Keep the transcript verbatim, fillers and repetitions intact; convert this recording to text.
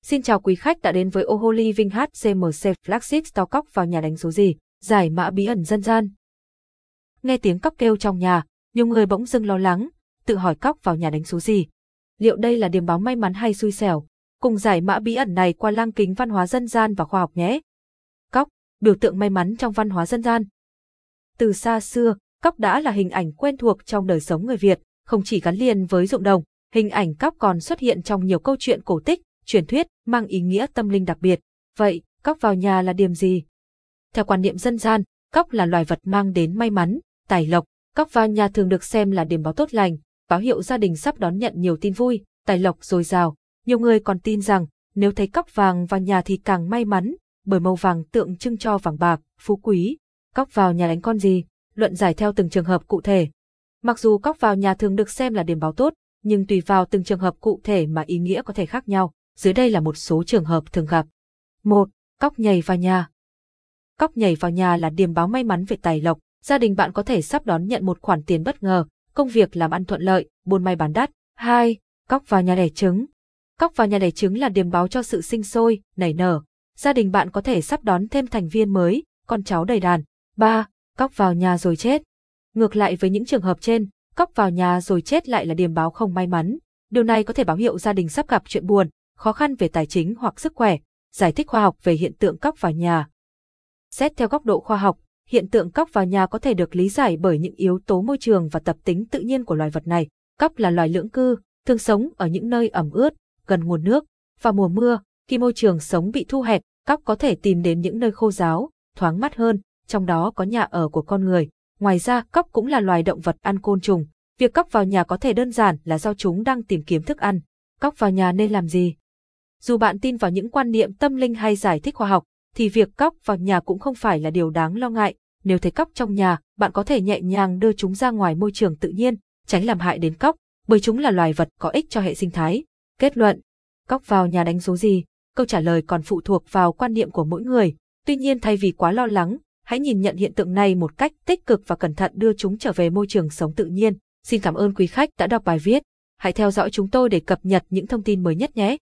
Xin chào quý khách đã đến với Oho Living hát xê em xê Flagship Store. Cóc vào nhà đánh số gì? Giải mã bí ẩn dân gian. Nghe tiếng cóc kêu trong nhà, nhiều người bỗng dưng lo lắng, tự hỏi cóc vào nhà đánh số gì? Liệu đây là điềm báo may mắn hay xui xẻo? Cùng giải mã bí ẩn này qua lăng kính văn hóa dân gian và khoa học nhé. Cóc, biểu tượng may mắn trong văn hóa dân gian. Từ xa xưa, cóc đã là hình ảnh quen thuộc trong đời sống người Việt, không chỉ gắn liền với ruộng đồng, hình ảnh cóc còn xuất hiện trong nhiều câu chuyện cổ tích, truyền thuyết, mang ý nghĩa tâm linh đặc biệt. Vậy, cóc vào nhà là điềm gì? Theo quan niệm dân gian, cóc là loài vật mang đến may mắn, tài lộc. Cóc vào nhà thường được xem là điềm báo tốt lành, báo hiệu gia đình sắp đón nhận nhiều tin vui, tài lộc dồi dào. Nhiều người còn tin rằng, nếu thấy cóc vàng vào nhà thì càng may mắn, bởi màu vàng tượng trưng cho vàng bạc, phú quý. Cóc vào nhà đánh con gì? Luận giải theo từng trường hợp cụ thể. Mặc dù cóc vào nhà thường được xem là điềm báo tốt, nhưng tùy vào từng trường hợp cụ thể mà ý nghĩa có thể khác nhau. Dưới đây là một số trường hợp thường gặp. một. Cóc nhảy vào nhà. Cóc nhảy vào nhà là điềm báo may mắn về tài lộc, gia đình bạn có thể sắp đón nhận một khoản tiền bất ngờ, công việc làm ăn thuận lợi, buôn may bán đắt. hai. Cóc vào nhà đẻ trứng. Cóc vào nhà đẻ trứng là điềm báo cho sự sinh sôi, nảy nở. Gia đình bạn có thể sắp đón thêm thành viên mới, con cháu đầy đàn. ba. Cóc vào nhà rồi chết. Ngược lại với những trường hợp trên, cóc vào nhà rồi chết lại là điềm báo không may mắn. Điều này có thể báo hiệu gia đình sắp gặp chuyện buồn, khó khăn về tài chính hoặc sức khỏe. Giải thích khoa học về hiện tượng cóc vào nhà. Xét theo góc độ khoa học, hiện tượng cóc vào nhà có thể được lý giải bởi những yếu tố môi trường và tập tính tự nhiên của loài vật này. Cóc là loài lưỡng cư, thường sống ở những nơi ẩm ướt, gần nguồn nước. Vào mùa mưa, khi môi trường sống bị thu hẹp, cóc có thể tìm đến những nơi khô ráo, thoáng mát hơn, trong đó có nhà ở của con người. Ngoài ra, cóc cũng là loài động vật ăn côn trùng. Việc cóc vào nhà có thể đơn giản là do chúng đang tìm kiếm thức ăn. Cóc vào nhà nên làm gì? Dù bạn tin vào những quan niệm tâm linh hay giải thích khoa học, thì việc cóc vào nhà cũng không phải là điều đáng lo ngại. Nếu thấy cóc trong nhà, bạn có thể nhẹ nhàng đưa chúng ra ngoài môi trường tự nhiên, tránh làm hại đến cóc, bởi chúng là loài vật có ích cho hệ sinh thái. Kết luận, cóc vào nhà đánh số gì? Câu trả lời còn phụ thuộc vào quan niệm của mỗi người. Tuy nhiên thay vì quá lo lắng, hãy nhìn nhận hiện tượng này một cách tích cực và cẩn thận đưa chúng trở về môi trường sống tự nhiên. Xin cảm ơn quý khách đã đọc bài viết. Hãy theo dõi chúng tôi để cập nhật những thông tin mới nhất nhé.